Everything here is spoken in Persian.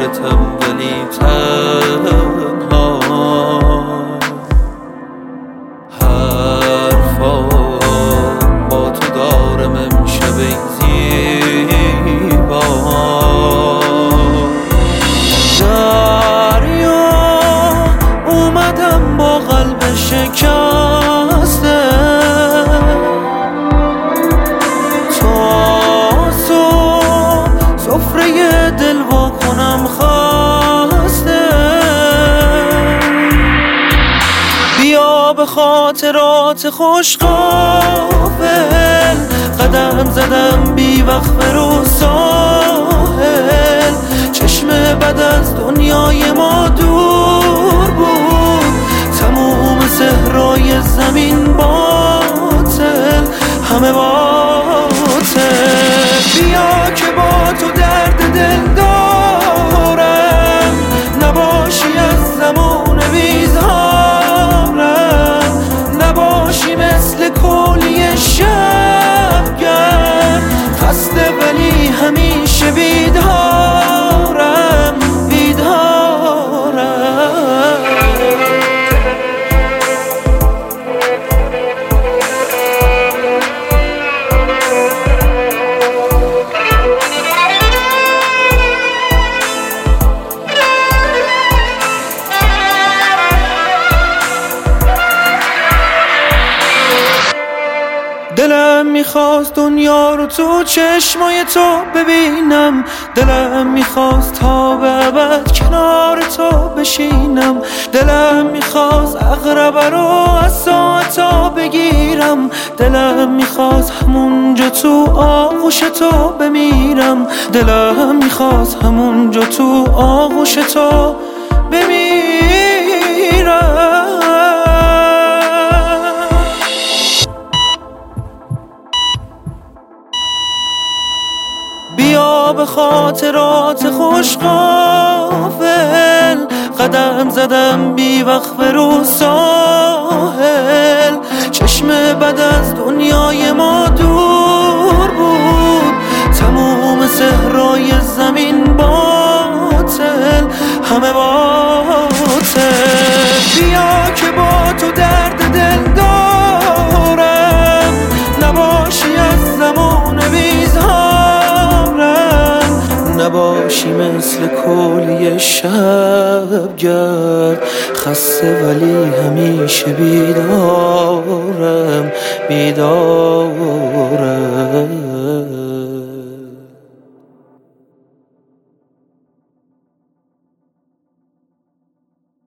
حسرتم ولی تنها حرفا با تو دارم امشب ای زیبا دریا اومدم با قلب شکسته سفره دل وا کنم خسته بیا به خاطرات خوش غافل قدم زدم بی وقفه رو ساحل چشم بد از دنیای ما دور بود تموم صحرای زمین باطل همه باطل بیا که با تو درد دل دارم نباشی از زمان بیزارم نباشی مثل کولی شبگرد خسته ولی همیشه بیدارم دلم میخواست دنیا رو تو چشمای تو ببینم دلم میخواست تا به ابد کنار تو بشینم دلم میخواست عقربه رو از ساعتا بگیرم دلم میخواست همونجا تو آغوش تو بمیرم دلم میخواست همونجا تو آغوش تو بمیرم بیا به خاطرات خوش غافل قدم زدم بی وقفه رو ساحل چشم بد از دنیای ما دور بود تموم صحرای زمین باطل همه باطل بیا که با تو درد دل دارم نباشی از زمان بیزارم نباشی مثل کولی شبگرد خسته ولی همیشه بیدارم